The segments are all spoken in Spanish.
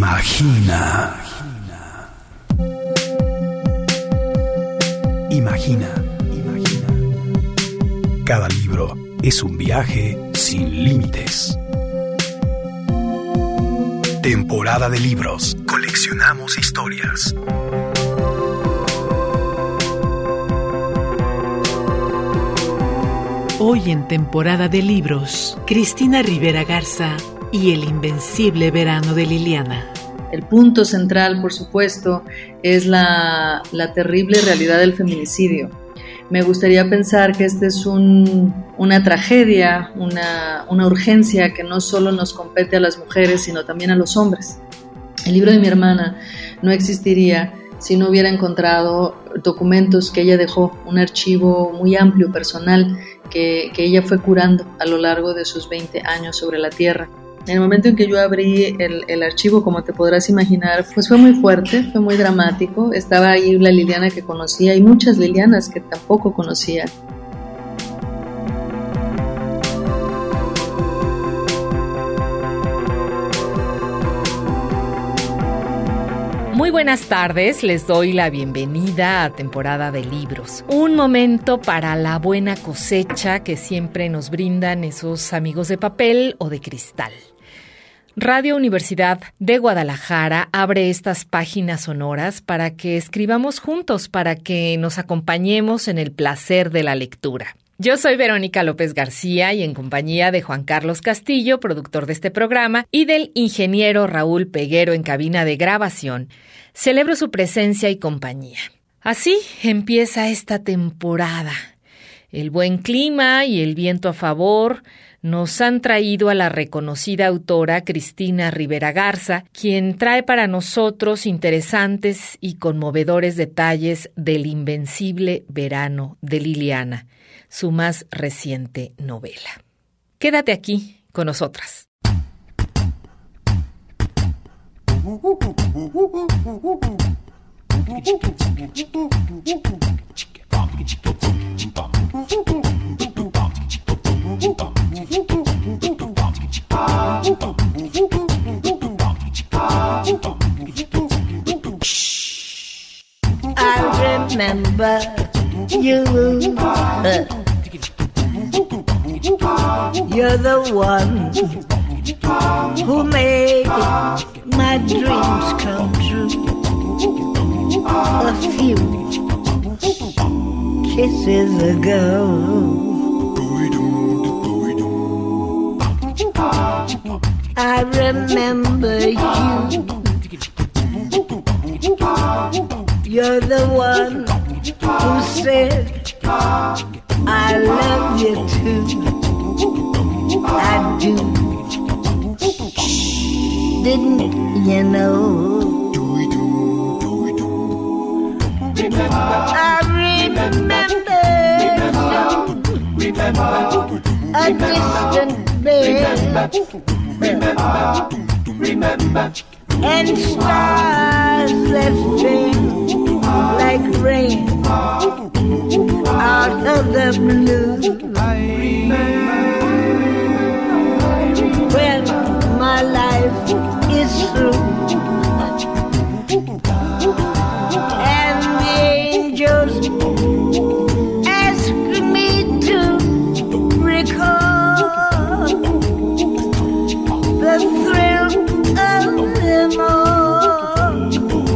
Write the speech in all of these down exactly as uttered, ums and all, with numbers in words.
Imagina. Imagina. Imagina. Cada libro es un viaje sin límites. Temporada de libros. Coleccionamos historias. Hoy en Temporada de Libros, Cristina Rivera Garza y El invencible verano de Liliana. El punto central, por supuesto, es la, la terrible realidad del feminicidio. Me gustaría pensar que esta es un, una tragedia, una, una urgencia que no solo nos compete a las mujeres, sino también a los hombres. El libro de mi hermana no existiría si no hubiera encontrado documentos que ella dejó, un archivo muy amplio, personal, que, que ella fue curando a lo largo de sus veinte años sobre la Tierra. En el momento en que yo abrí el, el archivo, como te podrás imaginar, pues fue muy fuerte, fue muy dramático. Estaba ahí la Liliana que conocía y muchas Lilianas que tampoco conocía. Muy buenas tardes, les doy la bienvenida a Temporada de Libros. Un momento para la buena cosecha que siempre nos brindan esos amigos de papel o de cristal. Radio Universidad de Guadalajara abre estas páginas sonoras para que escribamos juntos, para que nos acompañemos en el placer de la lectura. Yo soy Verónica López García y en compañía de Juan Carlos Castillo, productor de este programa, y del ingeniero Raúl Peguero en cabina de grabación, celebro su presencia y compañía. Así empieza esta temporada. El buen clima y el viento a favor nos han traído a la reconocida autora Cristina Rivera Garza, quien trae para nosotros interesantes y conmovedores detalles del invencible verano de Liliana, su más reciente novela. Quédate aquí con nosotras. I remember you. You're the one who made my dreams come true. A few kisses ago, I remember you. You're the one who said I love you too. I do. Didn't you know? I remember you, a distant bed, and stars that fell like rain out of the blue. When my life is through and the angels ask me to recall the thrill of them all,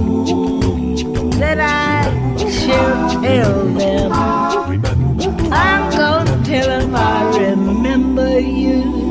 that I shall tell them. I'm gonna tell them I remember you.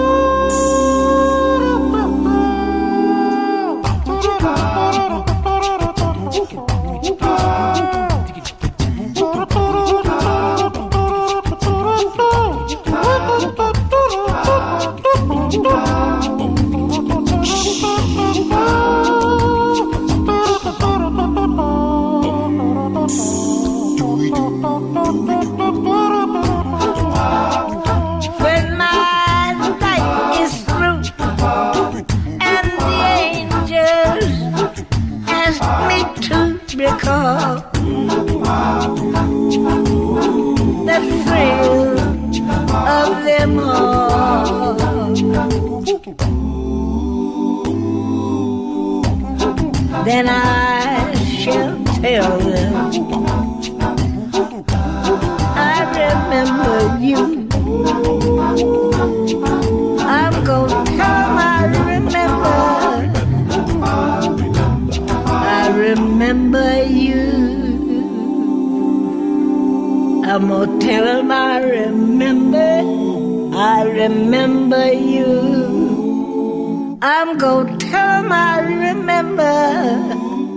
Recall the thrill of them all. then I shall tell them I remember you. I'm gonna tell them I remember, I remember you. I'm gonna tell them I remember, I remember you. I'm gonna tell them I remember,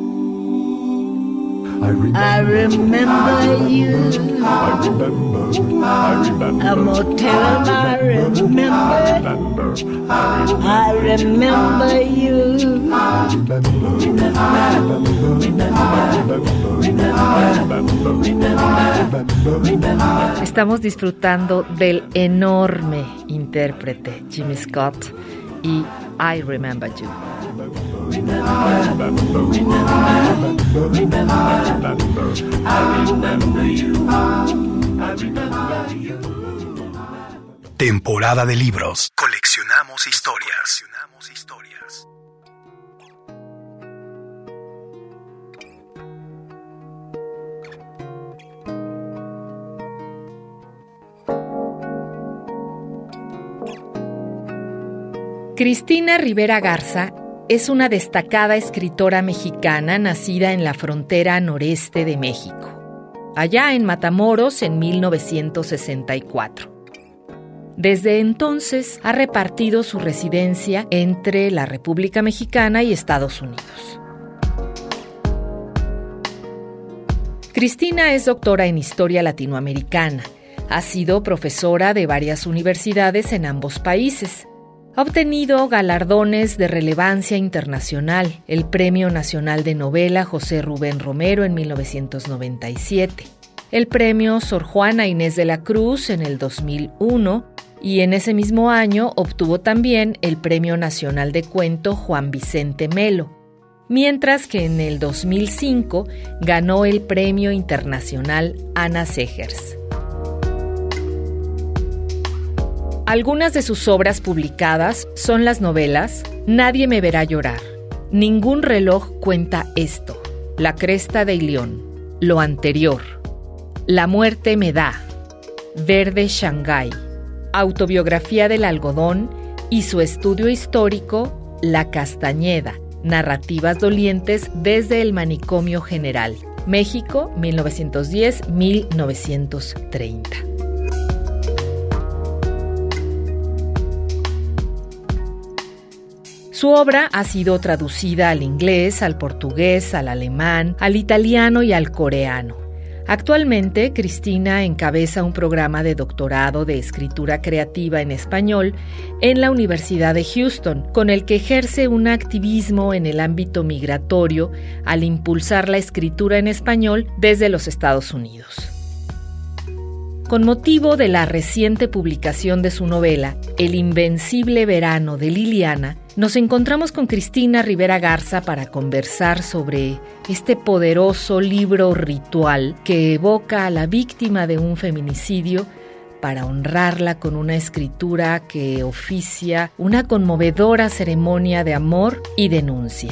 I remember, I remember you. I remember, I remember. I'm gonna tell them I remember, I remember you. I remember, I remember. Estamos disfrutando del enorme intérprete Jimmy Scott y I Remember You. Temporada de libros. Coleccionamos historias. Coleccionamos historias. Cristina Rivera Garza es una destacada escritora mexicana nacida en la frontera noreste de México, allá en Matamoros en mil novecientos sesenta y cuatro. Desde entonces ha repartido su residencia entre la República Mexicana y Estados Unidos. Cristina es doctora en Historia Latinoamericana. Ha sido profesora de varias universidades en ambos países. Ha obtenido galardones de relevancia internacional, el Premio Nacional de Novela José Rubén Romero en mil novecientos noventa y siete, el Premio Sor Juana Inés de la Cruz en el dos mil uno y en ese mismo año obtuvo también el Premio Nacional de Cuento Juan Vicente Melo, mientras que en el dos mil cinco ganó el Premio Internacional Ana Segers. Algunas de sus obras publicadas son las novelas Nadie me verá llorar, Ningún reloj cuenta esto, La cresta de Ilión, Lo anterior, La muerte me da, Verde Shanghái, Autobiografía del algodón y su estudio histórico La Castañeda, Narrativas dolientes desde el manicomio general, México, mil novecientos diez a mil novecientos treinta. Su obra ha sido traducida al inglés, al portugués, al alemán, al italiano y al coreano. Actualmente, Cristina encabeza un programa de doctorado de escritura creativa en español en la Universidad de Houston, con el que ejerce un activismo en el ámbito migratorio al impulsar la escritura en español desde los Estados Unidos. Con motivo de la reciente publicación de su novela El invencible verano de Liliana, nos encontramos con Cristina Rivera Garza para conversar sobre este poderoso libro ritual que evoca a la víctima de un feminicidio para honrarla con una escritura que oficia una conmovedora ceremonia de amor y denuncia.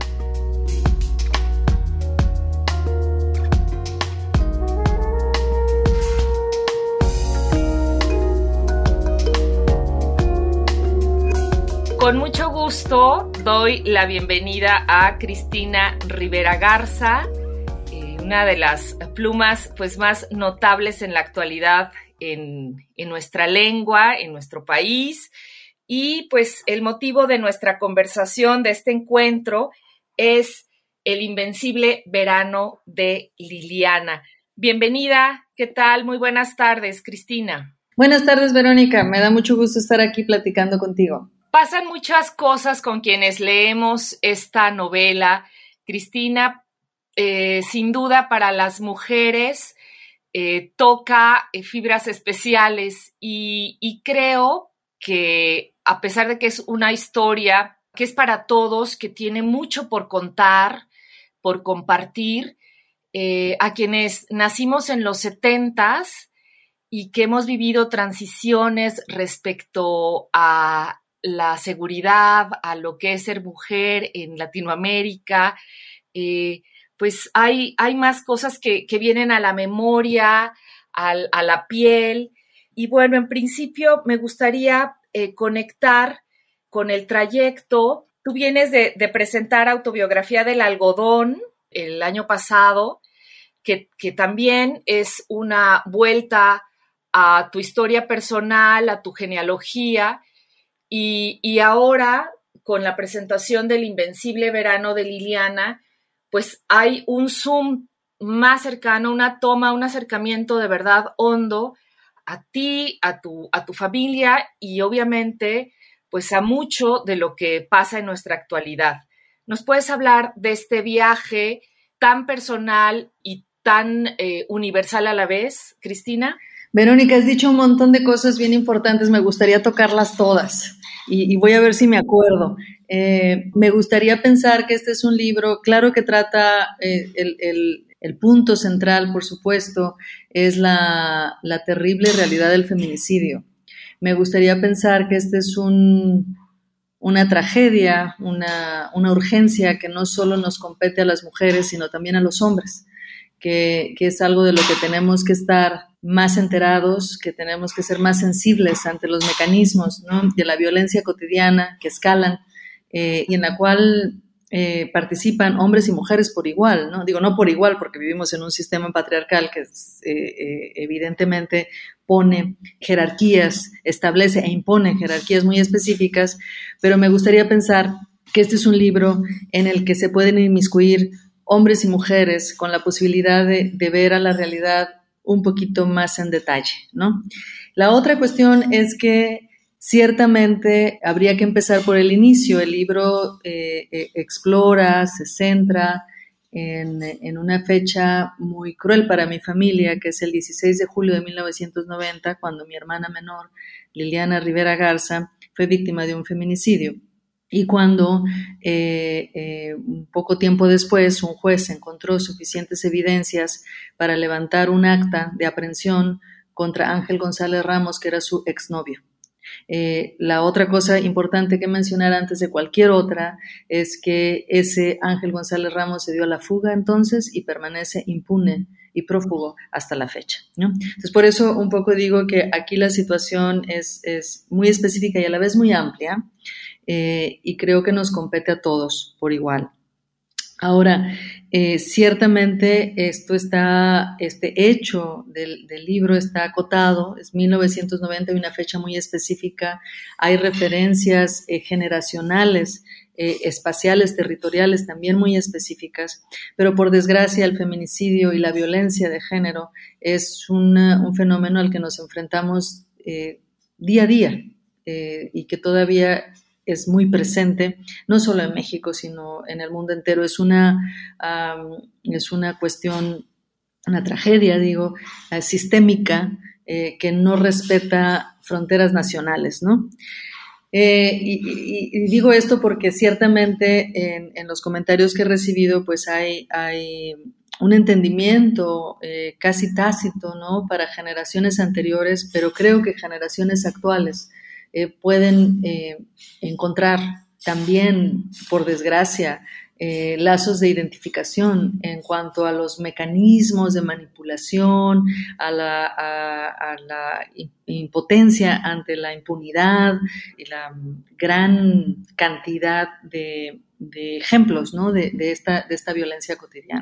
Con mucho gusto doy la bienvenida a Cristina Rivera Garza, eh, una de las plumas pues, más notables en la actualidad en, en nuestra lengua, en nuestro país. Y pues el motivo de nuestra conversación, de este encuentro, es El invencible verano de Liliana. Bienvenida, ¿qué tal? Muy buenas tardes, Cristina. Buenas tardes, Verónica. Me da mucho gusto estar aquí platicando contigo. Pasan muchas cosas con quienes leemos esta novela. Cristina, eh, sin duda para las mujeres, eh, toca eh, fibras especiales y, y creo que a pesar de que es una historia que es para todos, que tiene mucho por contar, por compartir, eh, a quienes nacimos en los setentas y que hemos vivido transiciones respecto a la seguridad, a lo que es ser mujer en Latinoamérica, eh, pues hay, hay más cosas que, que vienen a la memoria, al, a la piel. Y bueno, en principio me gustaría eh, conectar con el trayecto. Tú vienes de, de presentar Autobiografía del Algodón el año pasado, que, que también es una vuelta a tu historia personal, a tu genealogía, y, y ahora con la presentación del Invencible Verano de Liliana, pues hay un zoom más cercano, una toma, un acercamiento de verdad hondo a ti, a tu, a tu familia y obviamente pues a mucho de lo que pasa en nuestra actualidad. ¿Nos puedes hablar de este viaje tan personal y tan eh, universal a la vez, Cristina? Verónica, has dicho un montón de cosas bien importantes, me gustaría tocarlas todas y, y voy a ver si me acuerdo. Eh, me gustaría pensar que este es un libro, claro que trata eh, el, el, el punto central, por supuesto, es la, la terrible realidad del feminicidio. Me gustaría pensar que este es un, una tragedia, una, una urgencia que no solo nos compete a las mujeres, sino también a los hombres, que, que es algo de lo que tenemos que estar más enterados, que tenemos que ser más sensibles ante los mecanismos, ¿no?, de la violencia cotidiana que escalan eh, y en la cual eh, participan hombres y mujeres por igual, ¿no? Digo, no por igual porque vivimos en un sistema patriarcal que eh, eh, evidentemente pone jerarquías, establece e impone jerarquías muy específicas, pero me gustaría pensar que este es un libro en el que se pueden inmiscuir hombres y mujeres con la posibilidad de, de ver a la realidad un poquito más en detalle, ¿no? La otra cuestión es que ciertamente habría que empezar por el inicio. El libro eh, eh, explora, se centra en, en una fecha muy cruel para mi familia, que es el dieciséis de julio de mil novecientos noventa, cuando mi hermana menor, Liliana Rivera Garza, fue víctima de un feminicidio. Y cuando eh, eh, un poco tiempo después un juez encontró suficientes evidencias para levantar un acta de aprehensión contra Ángel González Ramos, que era su exnovio. Eh, la otra cosa importante que mencionar antes de cualquier otra es que ese Ángel González Ramos se dio a la fuga entonces y permanece impune y prófugo hasta la fecha, ¿no? Entonces, por eso un poco digo que aquí la situación es, es muy específica y a la vez muy amplia. Eh, y creo que nos compete a todos por igual. Ahora, eh, ciertamente esto está, este hecho del, del libro está acotado, es mil novecientos noventa y una fecha muy específica, hay referencias eh, generacionales, eh, espaciales, territoriales también muy específicas, pero por desgracia el feminicidio y la violencia de género es una, un fenómeno al que nos enfrentamos eh, día a día eh, y que todavía es muy presente, no solo en México, sino en el mundo entero. Es una, um, es una cuestión, una tragedia, digo, uh, sistémica, eh, que no respeta fronteras nacionales, ¿no? Eh, y, y, y digo esto porque ciertamente en, en los comentarios que he recibido, pues hay, hay un entendimiento eh, casi tácito, ¿no?, para generaciones anteriores, pero creo que generaciones actuales Eh, pueden eh, encontrar también, por desgracia, eh, lazos de identificación en cuanto a los mecanismos de manipulación, a la, a, a la impotencia ante la impunidad y la gran cantidad de, de ejemplos, ¿no?, de, de, esta, de esta violencia cotidiana.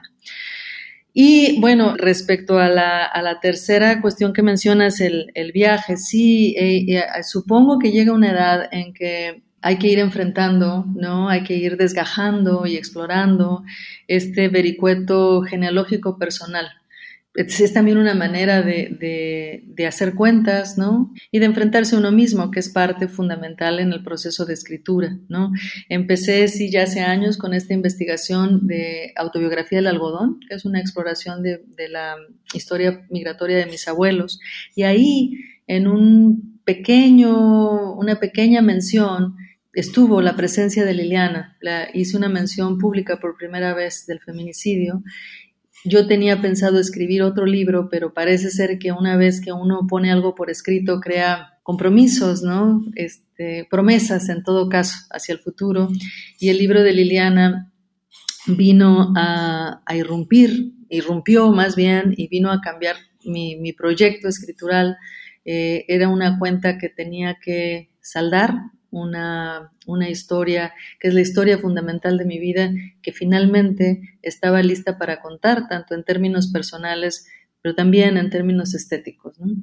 Y bueno, respecto a la, a la tercera cuestión que mencionas, el, el viaje, sí, eh, eh, supongo que llega una edad en que hay que ir enfrentando, ¿no? Hay que ir desgajando y explorando este vericueto genealógico personal. Es, es también una manera de, de, de hacer cuentas, ¿no?, y de enfrentarse a uno mismo, que es parte fundamental en el proceso de escritura, ¿no? Empecé, sí, ya hace años con esta investigación de Autobiografía del Algodón, que es una exploración de, de la historia migratoria de mis abuelos, y ahí, en un pequeño, una pequeña mención, estuvo la presencia de Liliana. La, hice una mención pública por primera vez del feminicidio. Yo tenía pensado escribir otro libro, pero parece ser que una vez que uno pone algo por escrito, crea compromisos, ¿no? Este, de promesas en todo caso hacia el futuro, y el libro de Liliana vino a, a irrumpir, irrumpió más bien y vino a cambiar mi, mi proyecto escritural. Eh, era una cuenta que tenía que saldar, una, una historia que es la historia fundamental de mi vida, que finalmente estaba lista para contar, tanto en términos personales, pero también en términos estéticos, ¿no?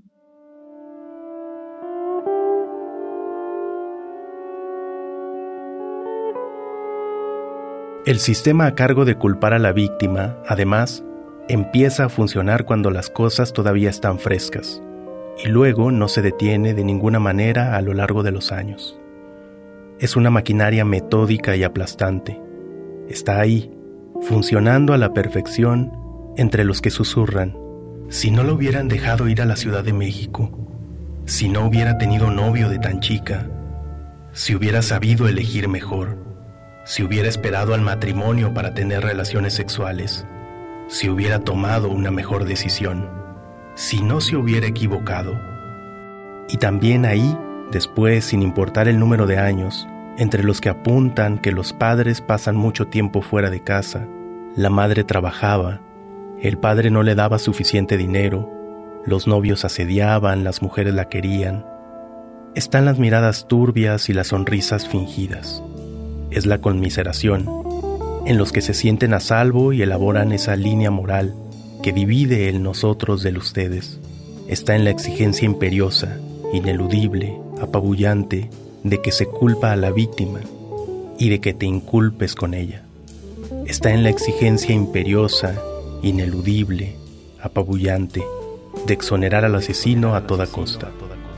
El sistema a cargo de culpar a la víctima, además, empieza a funcionar cuando las cosas todavía están frescas, y luego no se detiene de ninguna manera a lo largo de los años. Es una maquinaria metódica y aplastante. Está ahí, funcionando a la perfección entre los que susurran: si no lo hubieran dejado ir a la Ciudad de México, si no hubiera tenido novio de tan chica, si hubiera sabido elegir mejor, si hubiera esperado al matrimonio para tener relaciones sexuales, si hubiera tomado una mejor decisión, si no se hubiera equivocado. Y también ahí, después, sin importar el número de años, entre los que apuntan que los padres pasan mucho tiempo fuera de casa, la madre trabajaba, el padre no le daba suficiente dinero, los novios asediaban, las mujeres la querían. Están las miradas turbias y las sonrisas fingidas. Es la conmiseración, en los que se sienten a salvo y elaboran esa línea moral que divide el nosotros del ustedes. Está en la exigencia imperiosa, ineludible, apabullante, de que se culpa a la víctima y de que te inculpes con ella. Está en la exigencia imperiosa, ineludible, apabullante, de exonerar al asesino a toda costa.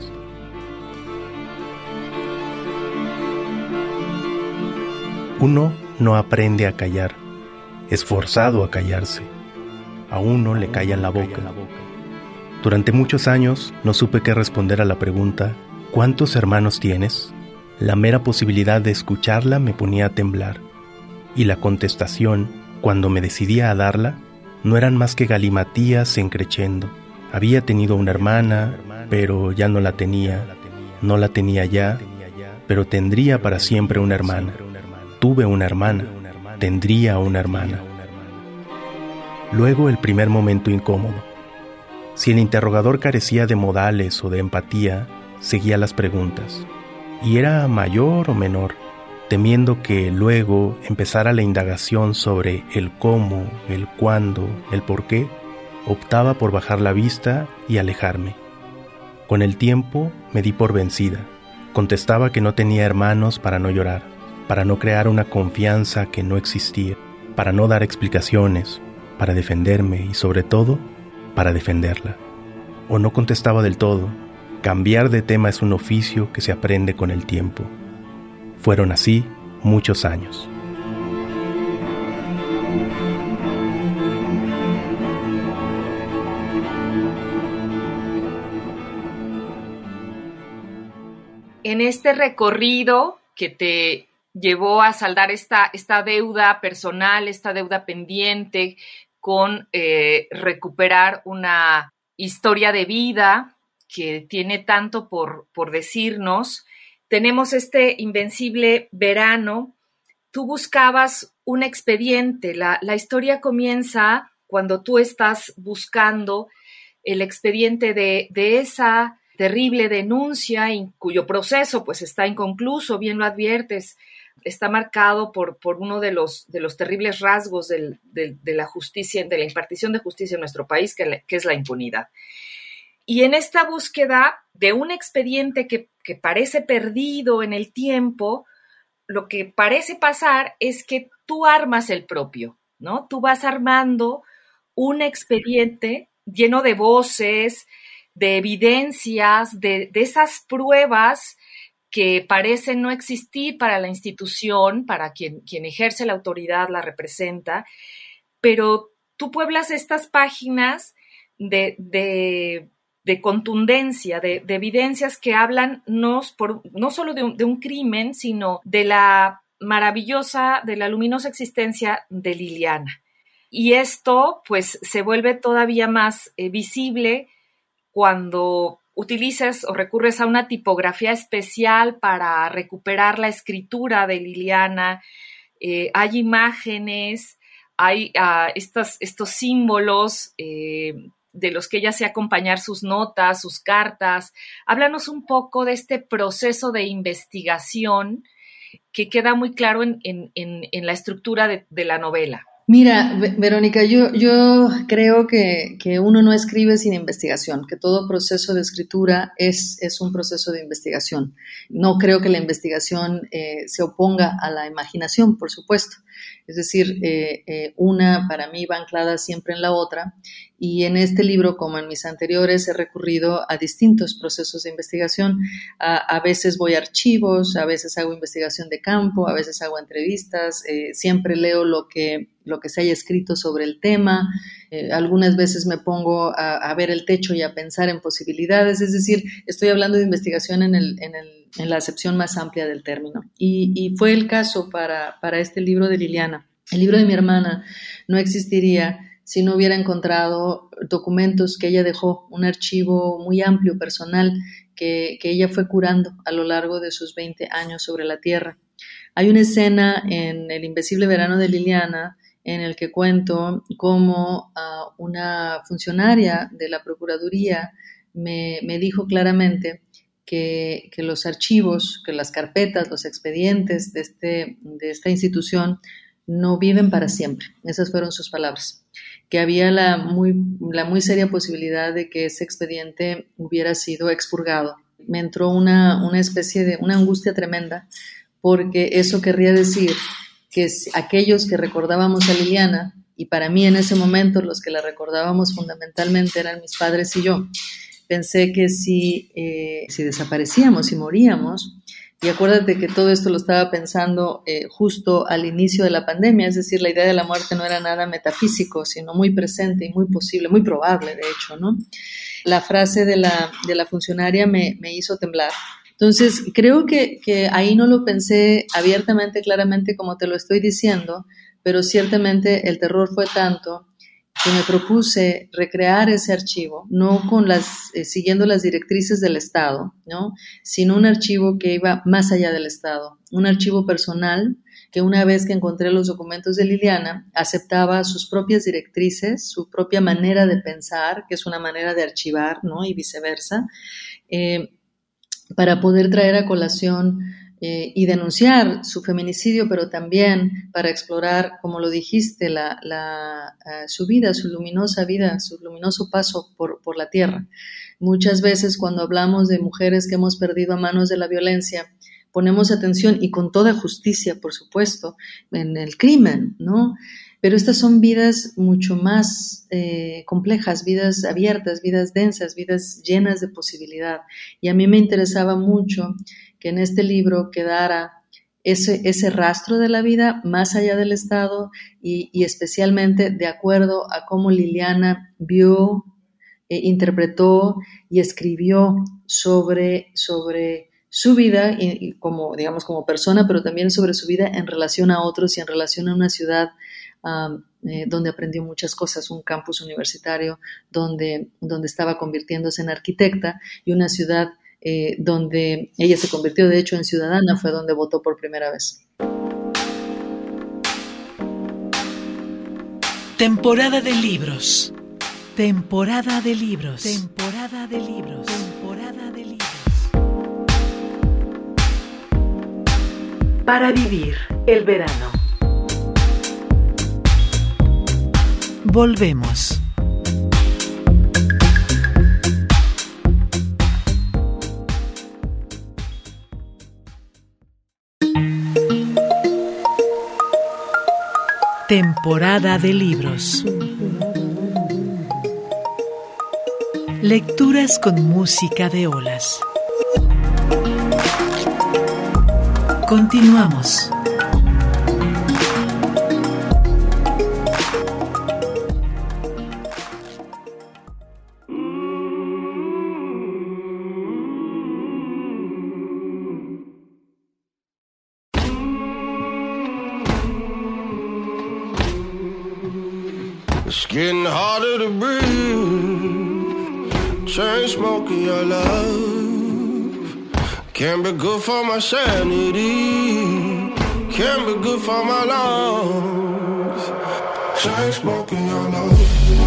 Uno no aprende a callar, es forzado a callarse. A uno le callan la boca. Durante muchos años no supe qué responder a la pregunta: ¿cuántos hermanos tienes? La mera posibilidad de escucharla me ponía a temblar, y la contestación, cuando me decidía a darla, no eran más que galimatías en crescendo. Había tenido una hermana, pero ya no la tenía, no la tenía ya, pero tendría para siempre una hermana. Tuve una hermana, tendría una hermana. Luego el primer momento incómodo. Si el interrogador carecía de modales o de empatía, seguía las preguntas. Y era mayor o menor, temiendo que luego empezara la indagación sobre el cómo, el cuándo, el por qué, optaba por bajar la vista y alejarme. Con el tiempo me di por vencida. Contestaba que no tenía hermanos para no llorar, para no crear una confianza que no existía, para no dar explicaciones, para defenderme y sobre todo, para defenderla. O no contestaba del todo. Cambiar de tema es un oficio que se aprende con el tiempo. Fueron así muchos años. En este recorrido que te llevó a saldar esta, esta deuda personal, esta deuda pendiente con eh, recuperar una historia de vida que tiene tanto por, por decirnos, tenemos este invencible verano. Tú buscabas un expediente. La, la historia comienza cuando tú estás buscando el expediente de, de esa terrible denuncia en cuyo proceso pues está inconcluso, bien lo adviertes. Está marcado por, por uno de los, de los terribles rasgos del, de, de la justicia, de la impartición de justicia en nuestro país, que, le, que es la impunidad. Y en esta búsqueda de un expediente que, que parece perdido en el tiempo, lo que parece pasar es que tú armas el propio, ¿no? Tú vas armando un expediente lleno de voces, de evidencias, de, de esas pruebas que parecen no existir para la institución, para quien, quien ejerce la autoridad, la representa, pero tú pueblas estas páginas de, de, de contundencia, de, de evidencias que hablan no, por, no solo de un, de un crimen, sino de la maravillosa, de la luminosa existencia de Liliana. Y esto, pues, se vuelve todavía más eh, visible cuando utilizas o recurres a una tipografía especial para recuperar la escritura de Liliana. Eh, hay imágenes, hay uh, estos, estos símbolos eh, de los que ella hace acompañar sus notas, sus cartas. Háblanos un poco de este proceso de investigación que queda muy claro en, en, en, en la estructura de, de la novela. Mira, Verónica, yo, yo creo que, que uno no escribe sin investigación, que todo proceso de escritura es, es un proceso de investigación. No creo que la investigación eh, se oponga a la imaginación, por supuesto. Es decir, eh, eh, una para mí va anclada siempre en la otra, y en este libro, como en mis anteriores, he recurrido a distintos procesos de investigación. A, a veces voy a archivos, a veces hago investigación de campo, a veces hago entrevistas, eh, siempre leo lo que, lo que se haya escrito sobre el tema, eh, algunas veces me pongo a, a ver el techo y a pensar en posibilidades, es decir, estoy hablando de investigación en el, en el en la acepción más amplia del término. Y, y fue el caso para, para este libro de Liliana. El libro de mi hermana no existiría si no hubiera encontrado documentos que ella dejó, un archivo muy amplio, personal, que, que ella fue curando a lo largo de sus veinte años sobre la Tierra. Hay una escena en El Invencible Verano de Liliana en el que cuento cómo uh, una funcionaria de la Procuraduría me, me dijo claramente Que, que los archivos, que las carpetas, los expedientes de, este, de esta institución no viven para siempre. Esas fueron sus palabras. Que había la muy, la muy seria posibilidad de que ese expediente hubiera sido expurgado. Me entró una, una especie de, una angustia tremenda, porque eso querría decir que aquellos que recordábamos a Liliana, y para mí en ese momento los que la recordábamos fundamentalmente eran mis padres y yo, pensé que si, eh, si desaparecíamos, si moríamos, y acuérdate que todo esto lo estaba pensando eh, justo al inicio de la pandemia, es decir, la idea de la muerte no era nada metafísico, sino muy presente y muy posible, muy probable, de hecho, ¿no? La frase de la, de la funcionaria me, me hizo temblar. Entonces, creo que, que ahí no lo pensé abiertamente, claramente, como te lo estoy diciendo, pero ciertamente el terror fue tanto que me propuse recrear ese archivo, no con las, eh, siguiendo las directrices del Estado, ¿no? Sino un archivo que iba más allá del Estado, un archivo personal que una vez que encontré los documentos de Liliana, aceptaba sus propias directrices, su propia manera de pensar, que es una manera de archivar, ¿no? Y viceversa, eh, para poder traer a colación Eh, y denunciar su feminicidio, pero también para explorar, como lo dijiste, la, la, uh, su vida, su luminosa vida, su luminoso paso por, por la tierra. Muchas veces cuando hablamos de mujeres que hemos perdido a manos de la violencia, ponemos atención, y con toda justicia, por supuesto, en el crimen, ¿no? Pero estas son vidas mucho más eh, complejas, vidas abiertas, vidas densas, vidas llenas de posibilidad. Y a mí me interesaba mucho que en este libro quedara ese, ese rastro de la vida más allá del Estado, y, y especialmente de acuerdo a cómo Liliana vio, eh, interpretó y escribió sobre, sobre su vida y, y como, digamos, como persona, pero también sobre su vida en relación a otros y en relación a una ciudad Um, eh, donde aprendió muchas cosas, un campus universitario donde, donde estaba convirtiéndose en arquitecta, y una ciudad eh, donde ella se convirtió de hecho en ciudadana, fue donde votó por primera vez. Temporada de libros. Temporada de libros. Temporada de libros. Temporada de libros. Para vivir el verano. Volvemos. Temporada de libros. Lecturas con música de olas. Continuamos. It's getting harder to breathe. chain smoking your love can't be good for my sanity, can't be good for my lungs. Chain smoking your love.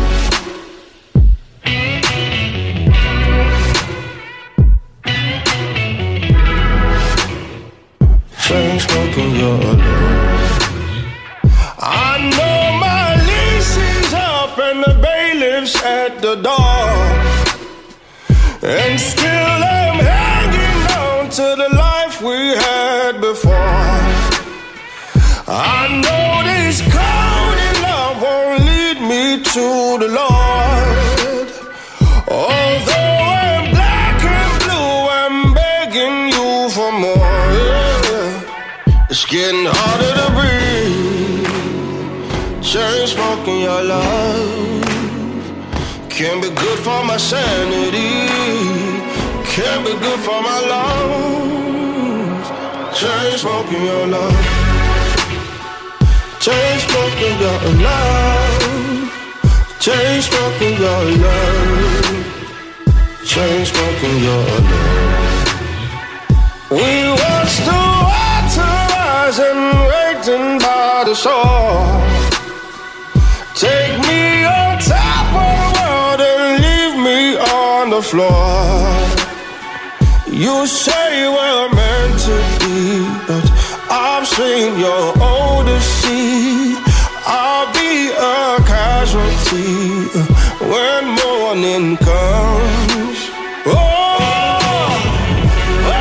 Chain smoking your love. I know my lease is up and the bailiff's at the door, and still I'm hanging on to the life we had before. I know this cold in love won't lead me to the Lord. Although I'm black and blue, I'm begging you for more. Yeah. It's getting harder to breathe. Chain smoking your love can't be good for my sanity, can't be good for my lungs. Chain smoking your love, chain smoking your love, chain smoking your love, chain smoking your love. We watched the water rising, waiting by the shore. Take me on top of the world and leave me on the floor. You say we're meant to be, but I've seen your Odyssey. I'll be a casualty when morning comes. Oh, oh,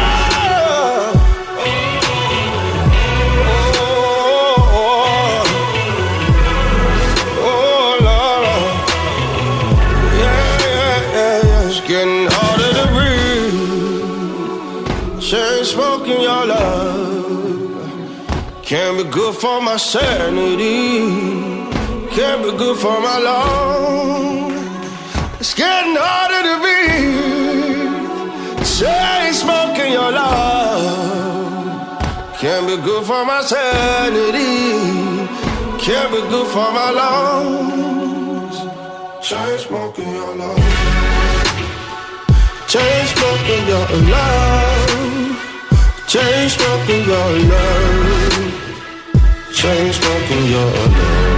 oh, oh, Lord. Yeah, yeah, yeah, yeah. It's getting harder to breathe. Chain smoking your love can't be good for my sanity, can't be good for my lungs. It's getting harder to breathe. Chain smoking your love can't be good for my sanity, can't be good for my lungs. Chain smoking your love, chain smoking your love, chain smoking your love, chain smoking your love.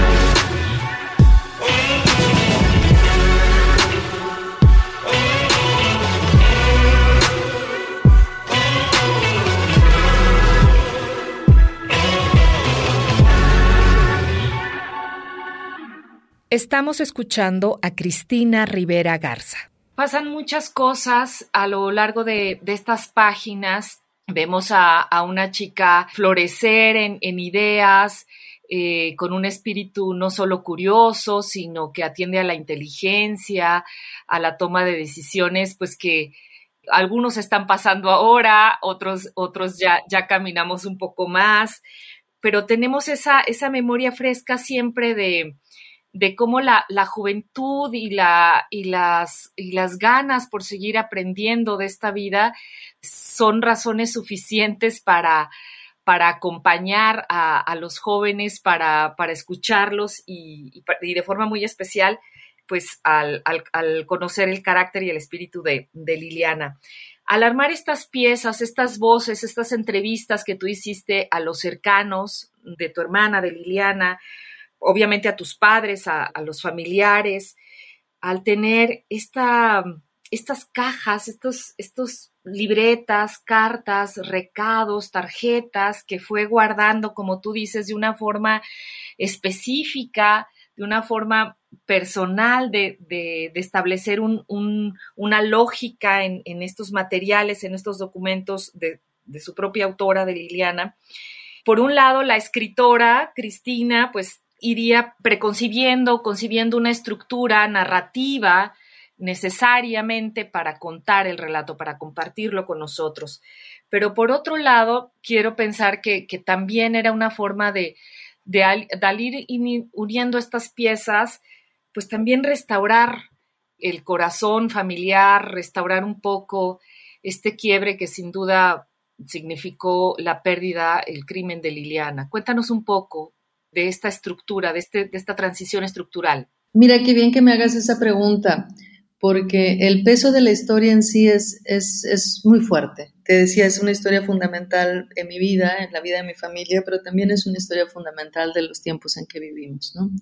Estamos escuchando a Cristina Rivera Garza. Pasan muchas cosas a lo largo de, de estas páginas. Vemos a, a una chica florecer en, en ideas, eh, con un espíritu no solo curioso, sino que atiende a la inteligencia, a la toma de decisiones, pues que algunos están pasando ahora, otros, otros ya, ya caminamos un poco más, pero tenemos esa, esa memoria fresca siempre de, de cómo la, la juventud y, la, y, las, y las ganas por seguir aprendiendo de esta vida son razones suficientes para, para acompañar a, a los jóvenes, para, para escucharlos y, y de forma muy especial, pues al, al, al conocer el carácter y el espíritu de, de Liliana. Al armar estas piezas, estas voces, estas entrevistas que tú hiciste a los cercanos de tu hermana, de Liliana, obviamente a tus padres, a, a los familiares, al tener esta, estas cajas, estos, estos libretas, cartas, recados, tarjetas que fue guardando, como tú dices, de una forma específica, de una forma personal de, de, de establecer un, un, una lógica en, en estos materiales, en estos documentos de, de su propia autora, de Liliana. Por un lado, la escritora, Cristina, pues iría preconcibiendo, concibiendo una estructura narrativa necesariamente para contar el relato, para compartirlo con nosotros. Pero por otro lado, quiero pensar que, que también era una forma de, de al, de al ir uniendo estas piezas, pues también restaurar el corazón familiar, restaurar un poco este quiebre que sin duda significó la pérdida, el crimen de Liliana. Cuéntanos un poco de esta estructura, de, este, de esta transición estructural. Mira, qué bien que me hagas esa pregunta, porque el peso de la historia en sí es, es, es muy fuerte. Te decía, es una historia fundamental en mi vida, en la vida de mi familia, pero también es una historia fundamental de los tiempos en que vivimos, ¿no?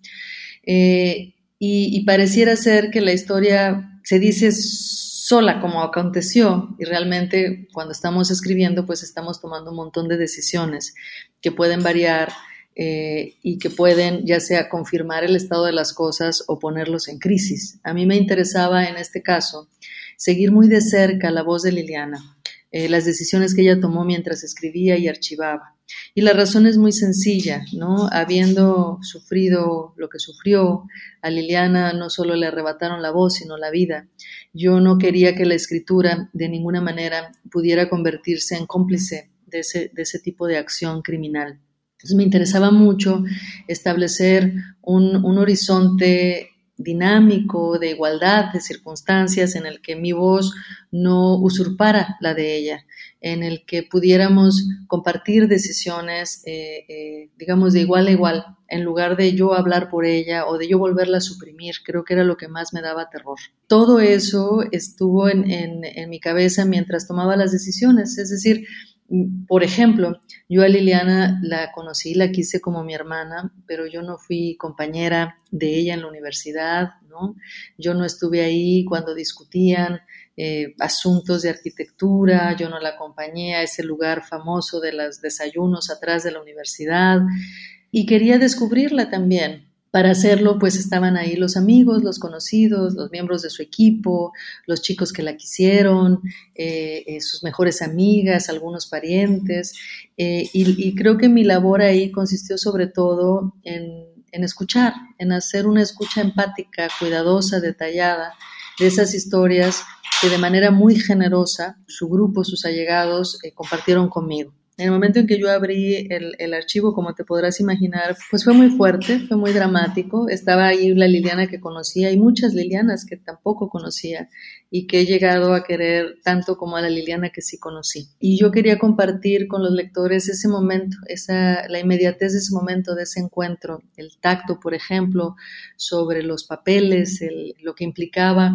Eh, y, y pareciera ser que la historia se dice sola como aconteció, y realmente cuando estamos escribiendo pues estamos tomando un montón de decisiones que pueden variar eh, y que pueden ya sea confirmar el estado de las cosas o ponerlos en crisis. A mí me interesaba en este caso seguir muy de cerca la voz de Liliana, eh, las decisiones que ella tomó mientras escribía y archivaba. Y la razón es muy sencilla, ¿no? Habiendo sufrido lo que sufrió, a Liliana no solo le arrebataron la voz, sino la vida. Yo no quería que la escritura de ninguna manera pudiera convertirse en cómplice de ese, de ese tipo de acción criminal. Entonces me interesaba mucho establecer un, un horizonte dinámico, de igualdad de circunstancias, en el que mi voz no usurpara la de ella, en el que pudiéramos compartir decisiones, eh, eh, digamos, de igual a igual, en lugar de yo hablar por ella o de yo volverla a suprimir. Creo que era lo que más me daba terror. Todo eso estuvo en, en, en mi cabeza mientras tomaba las decisiones, es decir, por ejemplo, yo a Liliana la conocí, la quise como mi hermana, pero yo no fui compañera de ella en la universidad, ¿no? Yo no estuve ahí cuando discutían eh, asuntos de arquitectura, yo no la acompañé a ese lugar famoso de los desayunos atrás de la universidad, y quería descubrirla también. Para hacerlo, pues estaban ahí los amigos, los conocidos, los miembros de su equipo, los chicos que la quisieron, eh, eh, sus mejores amigas, algunos parientes, eh, y, y creo que mi labor ahí consistió sobre todo en, en escuchar, en hacer una escucha empática, cuidadosa, detallada, de esas historias que de manera muy generosa su grupo, sus allegados, eh, compartieron conmigo. En el momento en que yo abrí el, el archivo, como te podrás imaginar, pues fue muy fuerte, fue muy dramático. Estaba ahí la Liliana que conocía y muchas Lilianas que tampoco conocía y que he llegado a querer tanto como a la Liliana que sí conocí. Y yo quería compartir con los lectores ese momento, esa, la inmediatez de ese momento, de ese encuentro, el tacto, por ejemplo, sobre los papeles, el, lo que implicaba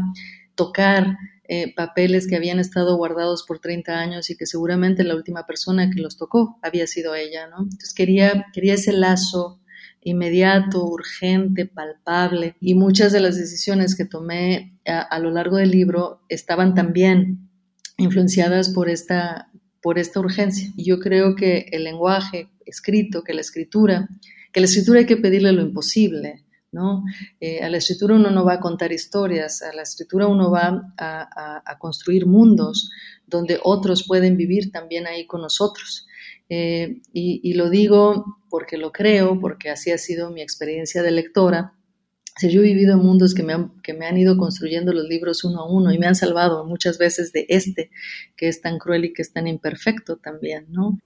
tocar Eh, papeles que habían estado guardados por treinta años y que seguramente la última persona que los tocó había sido ella, ¿no? Entonces quería, quería ese lazo inmediato, urgente, palpable, y muchas de las decisiones que tomé a, a lo largo del libro estaban también influenciadas por esta, por esta urgencia. Y yo creo que el lenguaje escrito, que la escritura, que la escritura hay que pedirle lo imposible, ¿no? Eh, a la escritura uno no va a contar historias, a la escritura uno va a, a, a construir mundos donde otros pueden vivir también ahí con nosotros. Eh, y, y lo digo porque lo creo, porque así ha sido mi experiencia de lectora. O sea, yo he vivido en mundos que me, han, que me han ido construyendo los libros uno a uno y me han salvado muchas veces de este, que es tan cruel y que es tan imperfecto también, ¿no?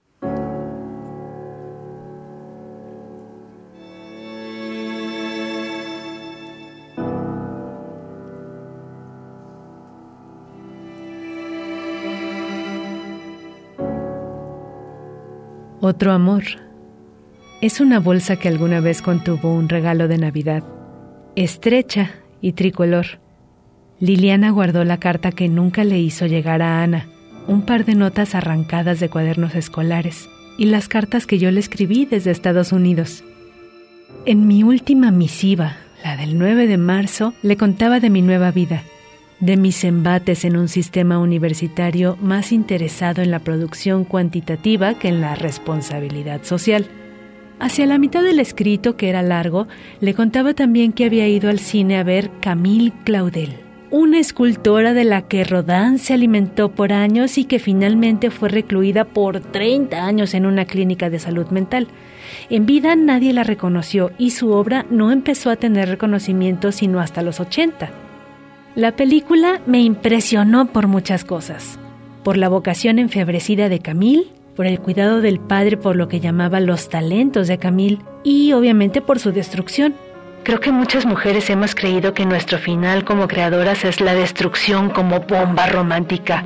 Otro amor. Es una bolsa que alguna vez contuvo un regalo de Navidad, estrecha y tricolor. Liliana guardó la carta que nunca le hizo llegar a Ana, un par de notas arrancadas de cuadernos escolares y las cartas que yo le escribí desde Estados Unidos. En mi última misiva, la del nueve de marzo, le contaba de mi nueva vida, de mis embates en un sistema universitario más interesado en la producción cuantitativa que en la responsabilidad social. Hacia la mitad del escrito, que era largo, le contaba también que había ido al cine a ver Camille Claudel, una escultora de la que Rodin se alimentó por años y que finalmente fue recluida por treinta años en una clínica de salud mental. En vida nadie la reconoció y su obra no empezó a tener reconocimiento sino hasta los ochenta. La película me impresionó por muchas cosas, por la vocación enfebrecida de Camille, por el cuidado del padre por lo que llamaba los talentos de Camille y obviamente por su destrucción. Creo que muchas mujeres hemos creído que nuestro final como creadoras es la destrucción como bomba romántica.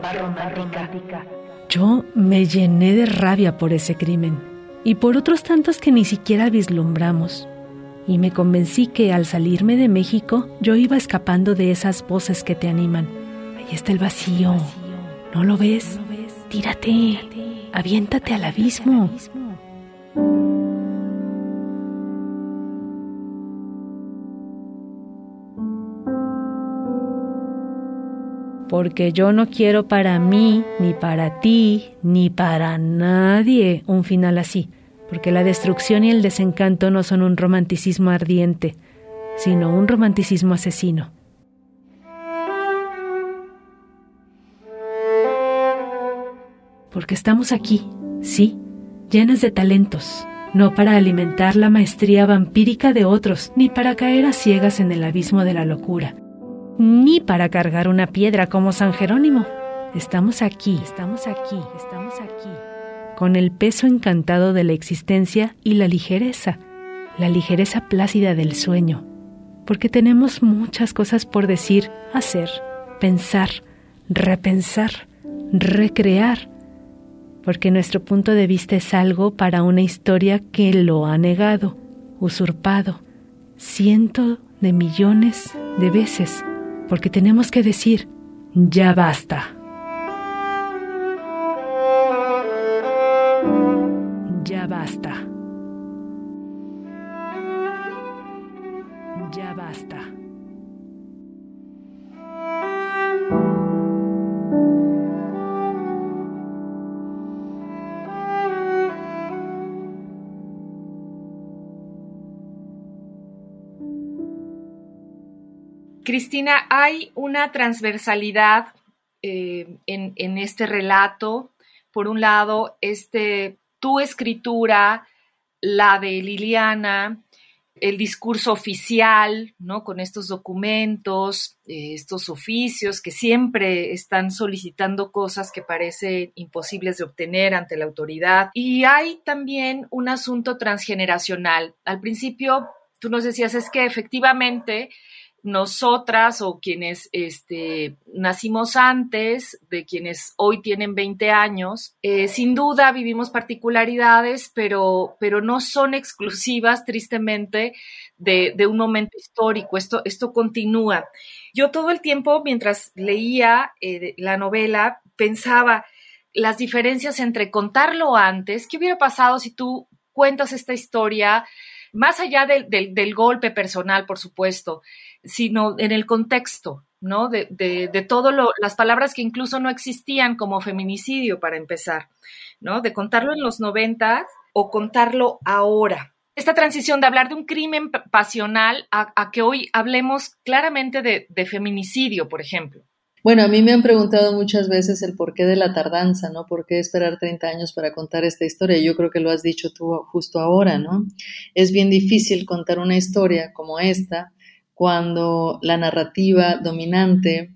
Yo me llené de rabia por ese crimen y por otros tantos que ni siquiera vislumbramos. y me convencí que al salirme de México yo iba escapando de esas voces que te animan. Ahí está el vacío. ¿No lo ves? Tírate, aviéntate al abismo. Porque yo no quiero para mí, ni para ti, ni para nadie un final así. Porque la destrucción y el desencanto no son un romanticismo ardiente, sino un romanticismo asesino. Porque estamos aquí, sí, llenas de talentos, no para alimentar la maestría vampírica de otros, ni para caer a ciegas en el abismo de la locura, ni para cargar una piedra como San Jerónimo. Estamos aquí, estamos aquí, estamos aquí, con el peso encantado de la existencia y la ligereza, la ligereza plácida del sueño, porque tenemos muchas cosas por decir, hacer, pensar, repensar, recrear, porque nuestro punto de vista es algo para una historia que lo ha negado, usurpado, cientos de millones de veces, porque tenemos que decir, ya basta. Ya basta. Ya basta. Cristina, hay una transversalidad eh, en, en este relato. Por un lado, este, tu escritura, la de Liliana, el discurso oficial, ¿no? Con estos documentos, eh, estos oficios que siempre están solicitando cosas que parecen imposibles de obtener ante la autoridad. Y hay también un asunto transgeneracional. Al principio, tú nos decías, es que efectivamente nosotras o quienes este, nacimos antes de quienes hoy tienen veinte años, eh, sin duda vivimos particularidades, pero, pero no son exclusivas, tristemente, de, de un momento histórico. Esto, esto continúa. Yo todo el tiempo, mientras leía eh, la novela, pensaba las diferencias entre contarlo antes. ¿Qué hubiera pasado si tú cuentas esta historia más allá del, del, del golpe personal, por supuesto, sino en el contexto, ¿no? De, de, de todo lo, las palabras que incluso no existían como feminicidio para empezar, ¿no? De contarlo en los noventa o contarlo ahora. Esta transición de hablar de un crimen pasional a, a que hoy hablemos claramente de, de feminicidio, por ejemplo. Bueno, a mí me han preguntado muchas veces el porqué de la tardanza, ¿no? ¿Por qué esperar treinta años para contar esta historia? Yo creo que lo has dicho tú justo ahora, ¿no? Es bien difícil contar una historia como esta cuando la narrativa dominante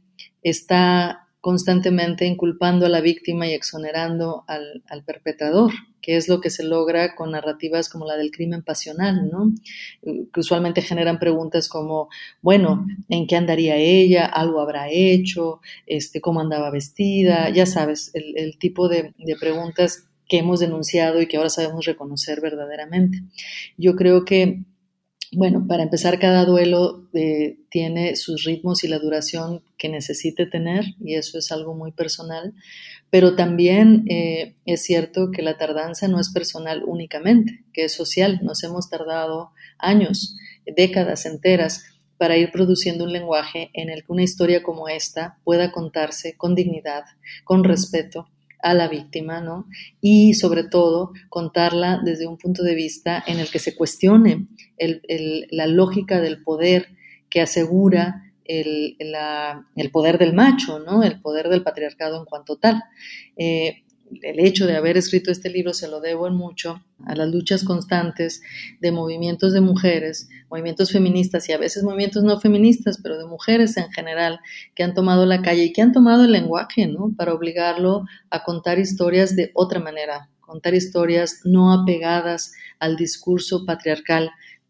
está constantemente inculpando a la víctima y exonerando al, al perpetrador, que es lo que se logra con narrativas como la del crimen pasional, ¿no? Que usualmente generan preguntas como, bueno, ¿en qué andaría ella? ¿Algo habrá hecho? Este, ¿cómo andaba vestida? Ya sabes, el, el tipo de, de preguntas que hemos denunciado y que ahora sabemos reconocer verdaderamente. Yo creo que, bueno, para empezar, cada duelo eh, tiene sus ritmos y la duración que necesite tener, y eso es algo muy personal, pero también eh, es cierto que la tardanza no es personal únicamente, que es social. Nos hemos tardado años, décadas enteras, para ir produciendo un lenguaje en el que una historia como esta pueda contarse con dignidad, con respeto a la víctima, ¿no? Y sobre todo contarla desde un punto de vista en el que se cuestione el, el, la lógica del poder que asegura el, la, el poder del macho, ¿no? El poder del patriarcado en cuanto tal. Eh, el hecho de haber escrito este libro se lo debo en mucho a las luchas constantes de movimientos de mujeres, movimientos feministas y a veces movimientos no feministas, pero de mujeres en general, que han tomado la calle y que han tomado el lenguaje, ¿no? Para obligarlo a contar historias de otra manera, contar historias no apegadas al discurso patriarcal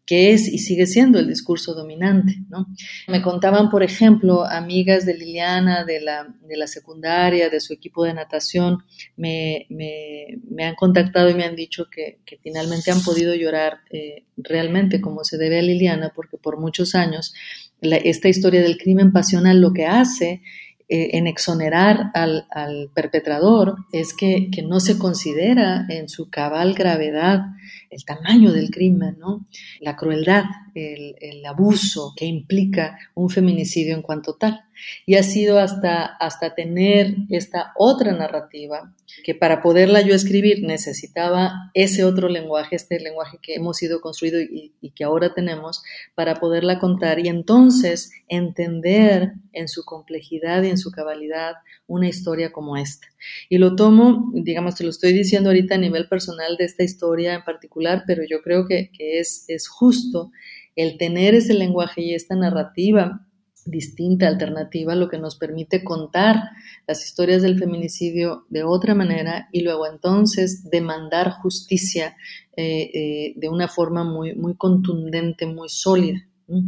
que es y sigue siendo el discurso dominante, ¿no? Me contaban, por ejemplo, amigas de Liliana, de la, de la secundaria, de su equipo de natación, me, me, me han contactado y me han dicho que, que finalmente han podido llorar eh, realmente como se debe a Liliana, porque por muchos años la, esta historia del crimen pasional lo que hace eh, en exonerar al, al perpetrador es que, que no se considera en su cabal gravedad el tamaño del crimen, ¿no? La crueldad, el, el abuso que implica un feminicidio en cuanto tal. Y ha sido hasta, hasta tener esta otra narrativa, que para poderla yo escribir necesitaba ese otro lenguaje, este lenguaje que hemos ido construido y, y que ahora tenemos, para poderla contar y entonces entender en su complejidad y en su cabalidad una historia como esta. Y lo tomo, digamos, te lo estoy diciendo ahorita a nivel personal de esta historia en particular, pero yo creo que, que es, es justo el tener ese lenguaje y esta narrativa distinta, alternativa, lo que nos permite contar las historias del feminicidio de otra manera y luego entonces demandar justicia eh, eh, de una forma muy, muy contundente, muy sólida.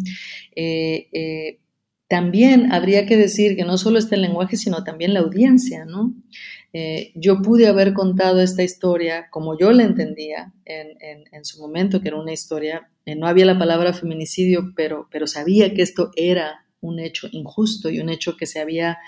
Eh, eh, también habría que decir que no solo está el lenguaje, sino también la audiencia, ¿no? Eh, yo pude haber contado esta historia como yo la entendía en, en, en su momento, que era una historia, eh, no había la palabra feminicidio, pero, pero sabía que esto era un hecho injusto y un hecho que se había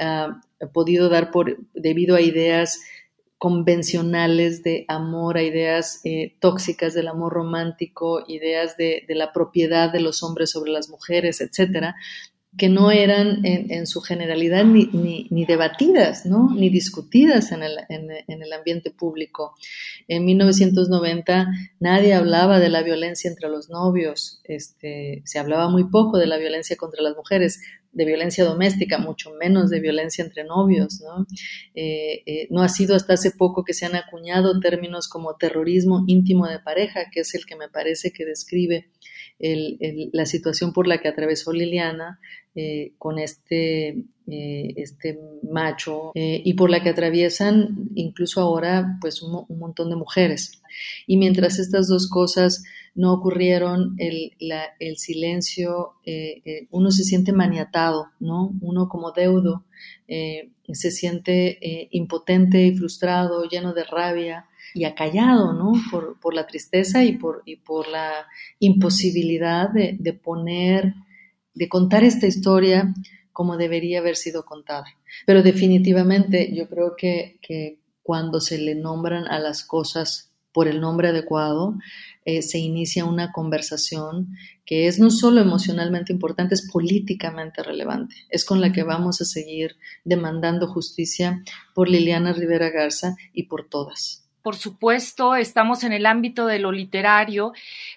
uh, podido dar por, debido a ideas convencionales de amor, a ideas eh, tóxicas del amor romántico, ideas de, de la propiedad de los hombres sobre las mujeres, etcétera, que no eran en, en su generalidad ni, ni, ni debatidas, ¿no? Ni discutidas en el, en, en el ambiente público. En mil novecientos noventa nadie hablaba de la violencia entre los novios, este, se hablaba muy poco de la violencia contra las mujeres, de violencia doméstica, mucho menos de violencia entre novios, ¿no? Eh, eh, no ha sido hasta hace poco que se han acuñado términos como terrorismo íntimo de pareja, que es el que me parece que describe El, el, la situación por la que atravesó Liliana eh, con este, eh, este macho eh, y por la que atraviesan incluso ahora pues un, un montón de mujeres. Y mientras estas dos cosas no ocurrieron, el, la, el silencio, eh, eh, uno se siente maniatado, ¿no? Uno como deudo eh, se siente eh, impotente y frustrado, lleno de rabia y acallado, ¿no? Por, por la tristeza y por, y por la imposibilidad de, de poner, de contar esta historia como debería haber sido contada. Pero definitivamente yo creo que, que cuando se le nombran a las cosas por el nombre adecuado, eh, se inicia una conversación que es no solo emocionalmente importante, es políticamente relevante. Es con la que vamos a seguir demandando justicia por Liliana Rivera Garza y por todas. Por supuesto, estamos en el ámbito de lo literario,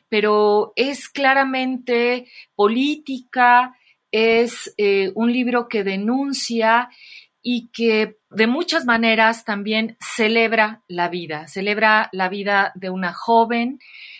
pero es claramente política, es eh, un libro que denuncia y que de muchas maneras también celebra la vida, celebra la vida de una joven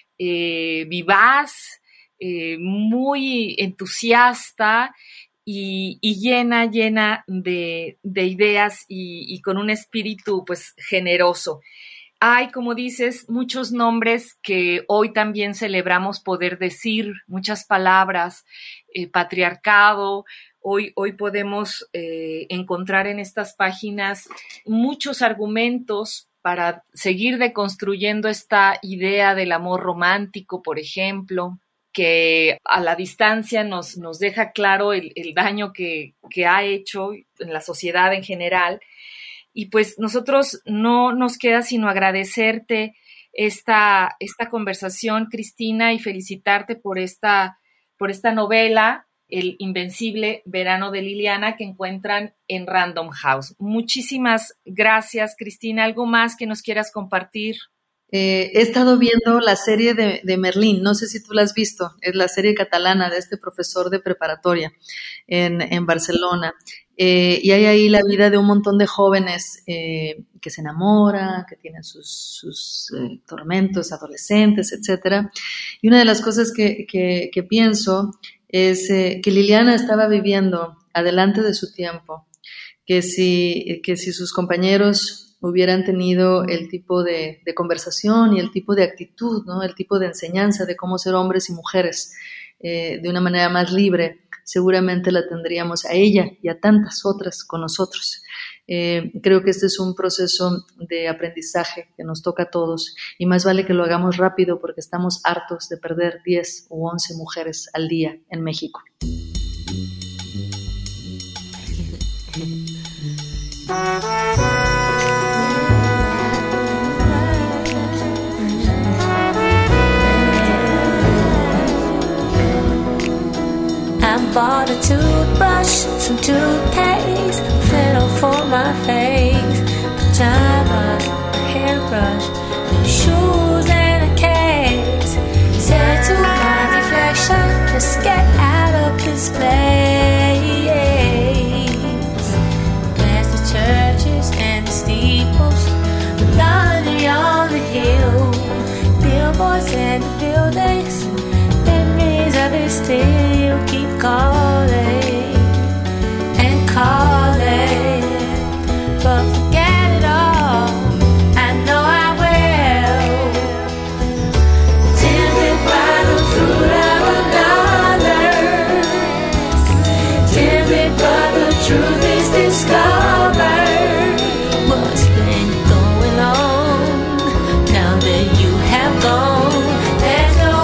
eh, vivaz, eh, muy entusiasta y, y llena, llena de, de ideas y, y con un espíritu pues generoso. Hay, como dices, muchos nombres que hoy también celebramos poder decir, muchas palabras, eh, patriarcado. Hoy, hoy podemos eh, encontrar en estas páginas muchos argumentos para seguir deconstruyendo esta idea del amor romántico, por ejemplo, que a la distancia nos, nos deja claro el, el daño que, que ha hecho en la sociedad en general. Y pues nosotros no nos queda sino agradecerte esta, esta conversación, Cristina, y felicitarte por esta, por esta novela, El Invencible Verano de Liliana, que encuentran en Random House. Muchísimas gracias, Cristina. ¿Algo más que nos quieras compartir? Eh, he estado viendo la serie de, de Merlín, no sé si tú la has visto, es la serie catalana de este profesor de preparatoria en, en Barcelona. Eh, y hay ahí la vida de un montón de jóvenes eh, que se enamoran, que tienen sus, sus eh, tormentos adolescentes, etcétera. Y una de las cosas que, que, que pienso es eh, que Liliana estaba viviendo adelante de su tiempo, que si, que si sus compañeros hubieran tenido el tipo de, de conversación y el tipo de actitud, ¿no? El tipo de enseñanza de cómo ser hombres y mujeres eh, de una manera más libre, seguramente la tendríamos a ella y a tantas otras con nosotros. Eh, creo que este es un proceso de aprendizaje que nos toca a todos y más vale que lo hagamos rápido porque estamos hartos de perder diez u once mujeres al día en México. I bought a toothbrush, some toothpaste, fiddle for my face, pajamas, a hairbrush, new shoes and a case. Said to my reflection, just get out of this place. Past the churches and the steeples, the laundry on the hill, billboards and the buildings, memories of it still keep calling and calling, but forget it all, I know I will. Tempted by the fruit of another, tempted but the truth is discovered. What's been going on now that you have gone? There's no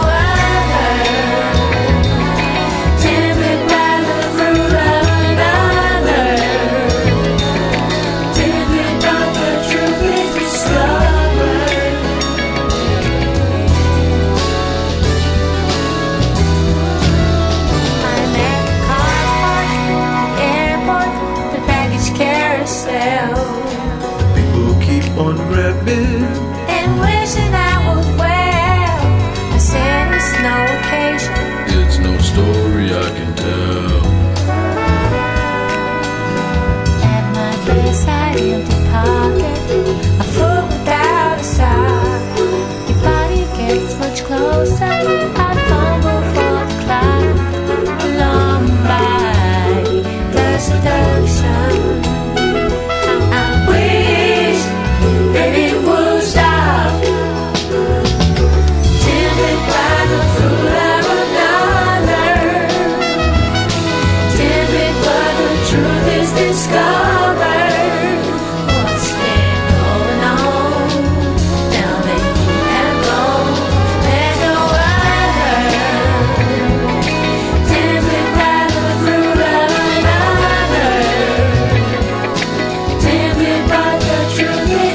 on grabbing and wishing I was well. I said it's no occasion, it's no story I can tell. At my bedside, empty pocket, a foot without a sock. Your body gets much closer, I fumble for the clock. Along by the seduction, that it will stop. Tempted by the fruit of another, tempted but the truth is discovered. What's been going on now that you have gone? There's no other. Tempted by the fruit of another, tempted but the truth is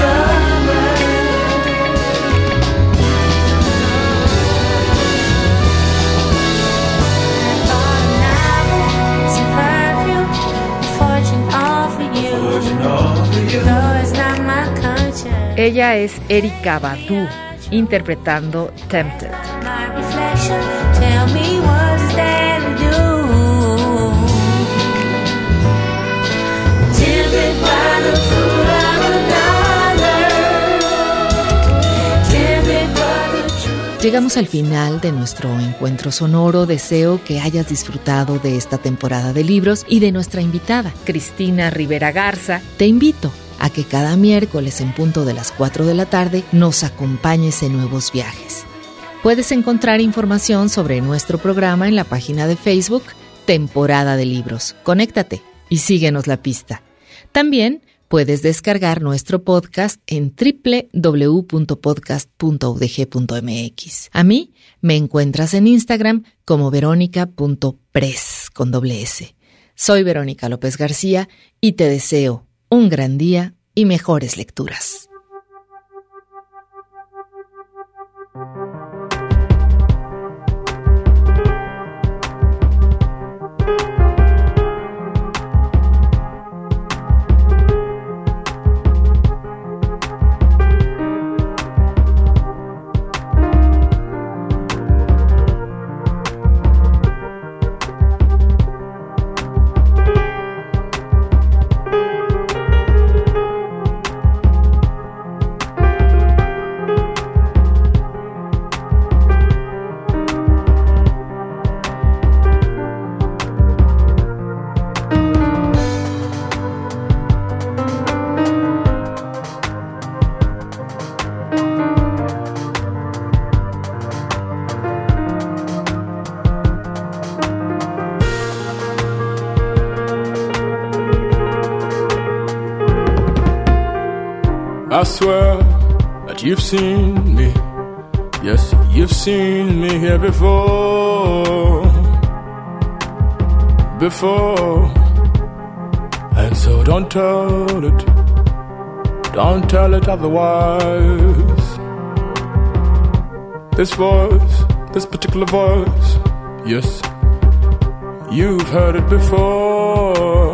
Ella es Erykah Badu, interpretando Tempted. Llegamos al final de nuestro encuentro sonoro. Deseo que hayas disfrutado de esta temporada de libros y de nuestra invitada, Cristina Rivera Garza. Te invito a que cada miércoles en punto de las cuatro de la tarde nos acompañes en nuevos viajes. Puedes encontrar información sobre nuestro programa en la página de Facebook Temporada de Libros. Conéctate y síguenos la pista. También puedes descargar nuestro podcast en doble u doble u doble u punto podcast punto u d g punto m x. A mí me encuentras en Instagram como verónica punto press con doble S. Soy Verónica López García y te deseo un gran día y mejores lecturas. I swear that you've seen me. Yes, you've seen me here before. Before. And so don't tell it. Don't tell it otherwise. This voice, this particular voice, yes, you've heard it before.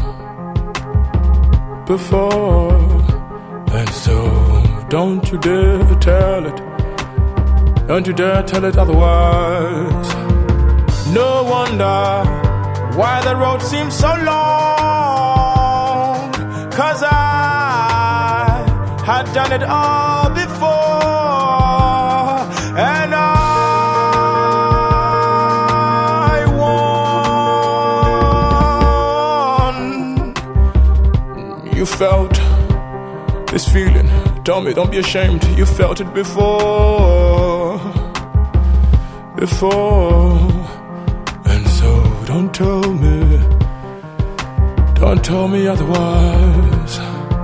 Before. And so don't you dare tell it. Don't you dare tell it otherwise. No wonder why the road seems so long, 'cause I had done it all before, and I won. You felt this feeling. Tell me, don't be ashamed. You felt it before. Before. And so don't tell me. Don't tell me otherwise.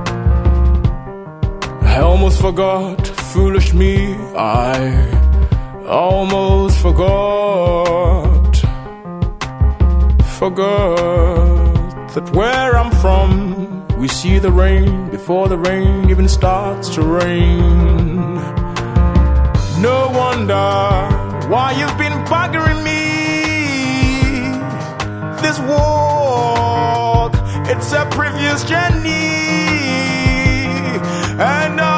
I almost forgot, foolish me. I almost forgot. Forgot that where I'm from, we see the rain before the rain even starts to rain. No wonder why you've been bugging me. This walk, it's a previous journey, and I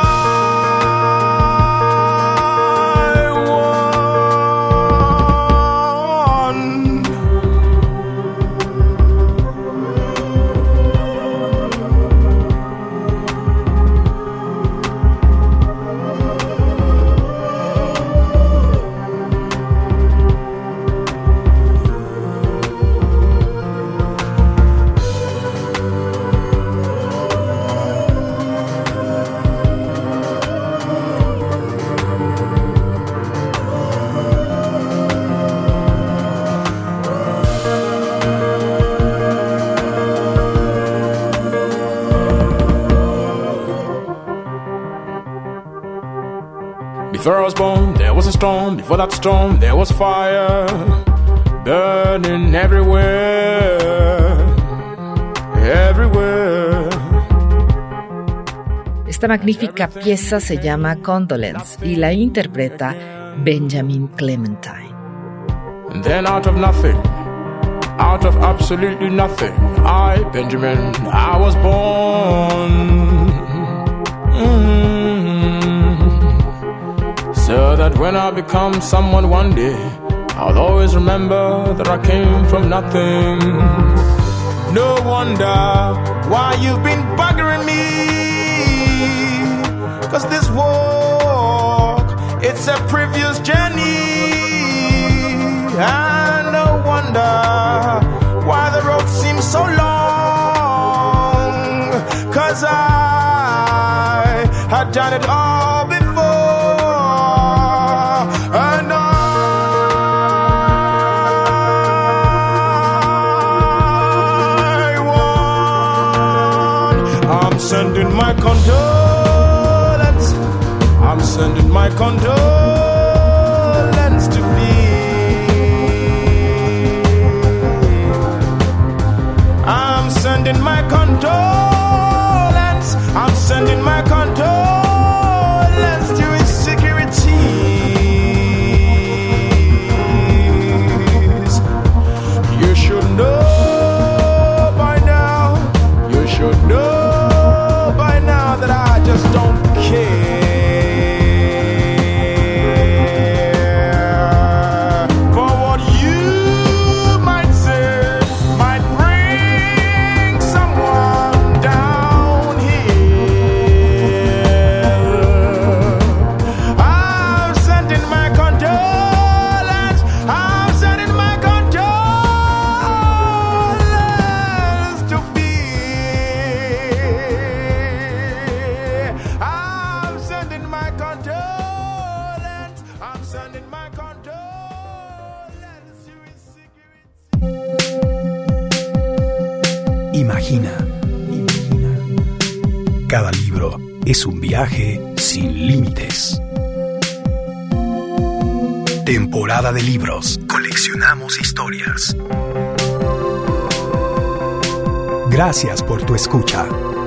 won. Before I was born, there was a storm. Before that storm, there was fire burning everywhere, everywhere. Esta magnífica pieza se llama Condolence y la interpreta Benjamin Clementine. And then out of nothing, out of absolutely nothing, I, Benjamin, I was born. Mm-hmm. So that when I become someone one day, I'll always remember that I came from nothing. No wonder why you've been bugging me, 'cause this walk, it's a previous journey. And no wonder why the road seems so long, 'cause I had done it all before. And I won. I'm sending my condolence. I'm sending my condolence to thee. I'm sending my condolence. I'm sending my condolence to insecurities. You should know by now. You should know by now that I just don't care. Imagina. Imagina. Cada libro es un viaje sin límites. Temporada de libros. Coleccionamos historias. Gracias por tu escucha.